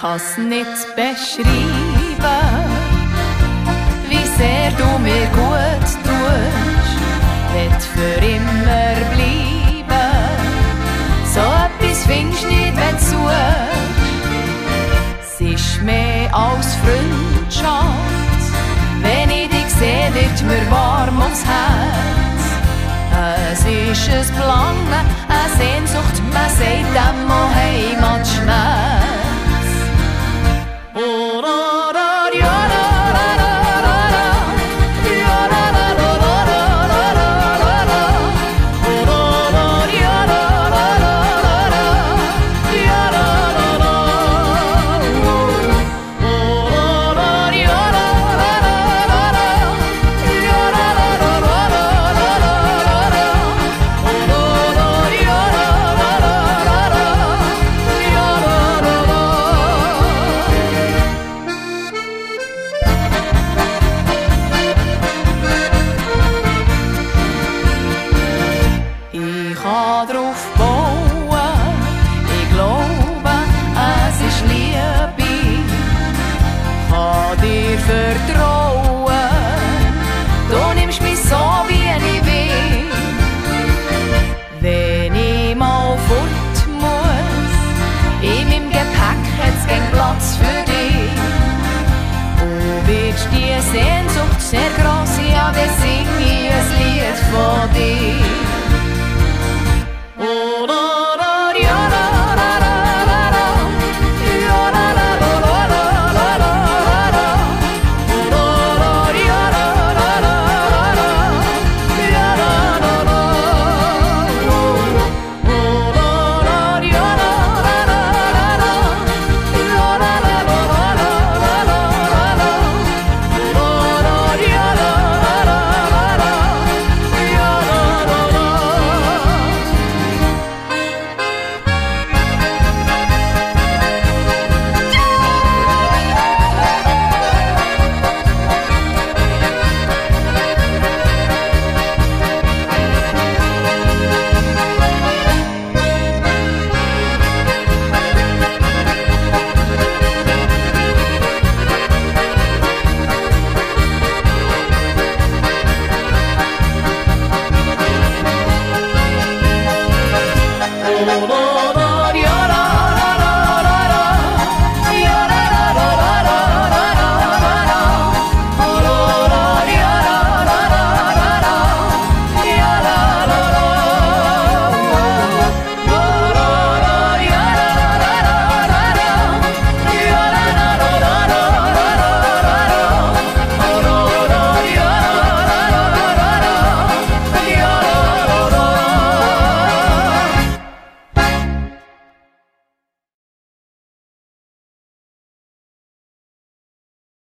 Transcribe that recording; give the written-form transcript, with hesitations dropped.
kann's nicht beschreiben, wie sehr du mir gut tust, wird für immer bleiben. So etwas findest nicht, wenn du suchst. Es ist mehr als Freundschaft, wenn ich dich sehe, wird mir warm ums Herz. Es ist ein Verlangen, eine Sehnsucht, man sagt dem auch Heimatschmerz. Drauf bauen, ich glaube, es ist Liebe, kann dir vertrauen, du nimmst mich so, wie ich bin. Wenn ich mal fort muss, in meinem Gepäck hat's keinen Platz für dich. Du wirst die Sehnsucht sehr gross, ja, der singt